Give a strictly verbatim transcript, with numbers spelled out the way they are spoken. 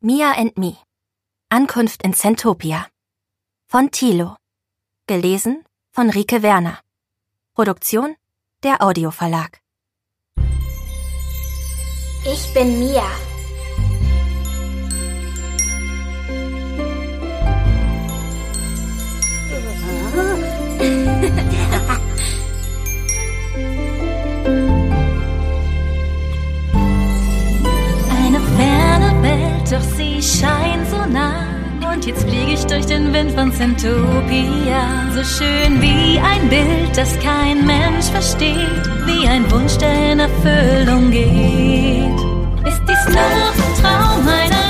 Mia and Me. Ankunft in Zentopia. Von Thilo. Gelesen von Rike Werner. Produktion der Audioverlag. Ich bin Mia. Eine ferne Welt, doch sie scheint so nah. Und jetzt fliege ich durch den Wind von Zentopia. So schön wie ein Bild, das kein Mensch versteht. Wie ein Wunsch, der in Erfüllung geht. Ist dies noch ein Traum einer